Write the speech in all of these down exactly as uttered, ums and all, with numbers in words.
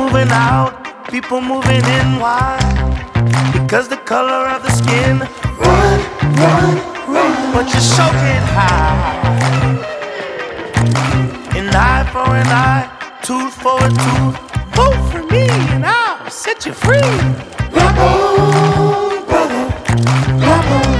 moving out, people moving in. Why? Because the color of the skin. Run, run, run. But you sure can't hide. An eye for an eye, tooth for a tooth. Vote for me and I'll set you free. Rap on, brother, rap on.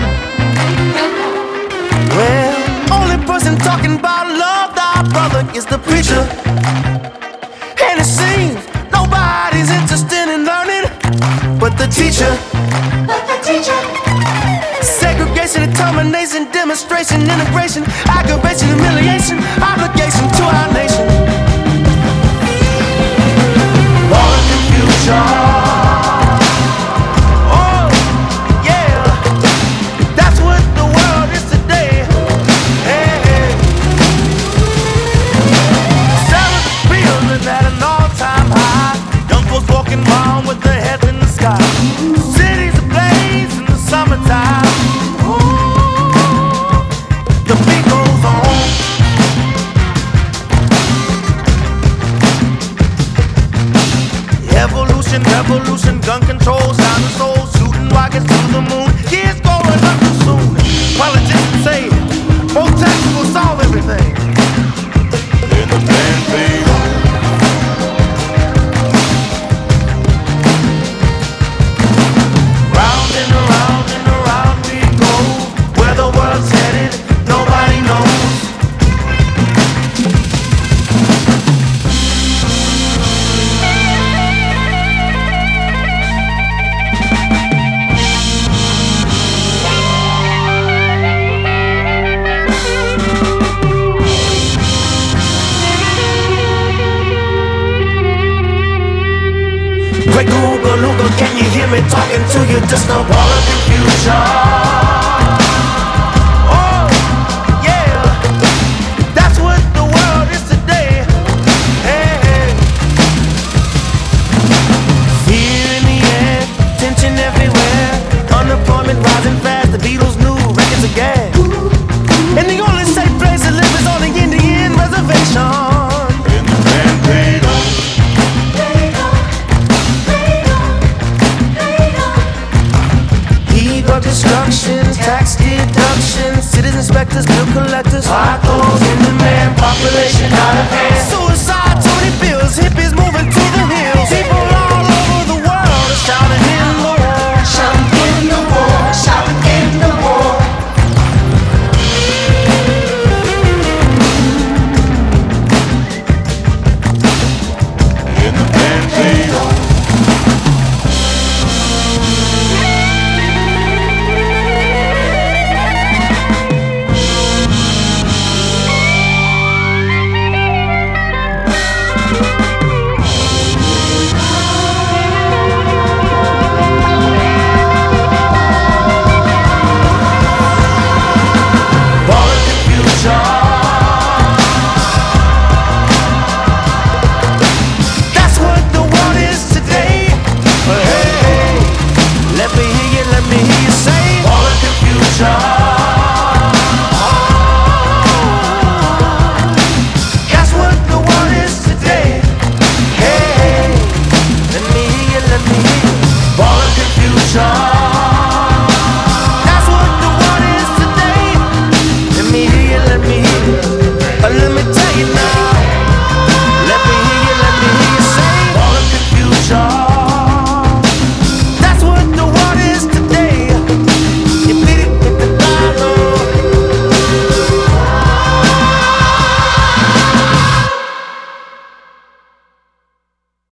Well, only person talking about love, thy brother, is the preacher. And it seems nobody's interested in learning but the teacher. But the teacher. Segregation, determination, demonstration, integration, aggravation, humiliation, obligation to our nation. All of the future. Oh, yeah. That's what the world is today. Hey, hey. Sellers are feeling at an all-time high. Young folks walking around with their heads in the sky. Cities ablaze in the summertime. The beat goes on. Evolution, revolution, gun control, sound and soul, shooting rockets to the moon. Kids growing up too soon. Politicians say more tax will solve everything. In the band played on. Round and around and around we go. Where the world's headed, nobody knows. Great Google, Google, can you hear me talking to you? Just a wall of confusion. Oh, yeah. That's what the world is today. Hey, hey. Fear in the air, tension everywhere. Unemployment rising fast, the Beatles' new records are gas. And the only safe place to live is on the Indian reservation. In the band played on. Drug destruction, tax deduction, citizen inspectors, bill collectors, potholes in the man, population out of hand. Suicide, Tony Bills, hippies moving to the hills. People all over the world are shouting in the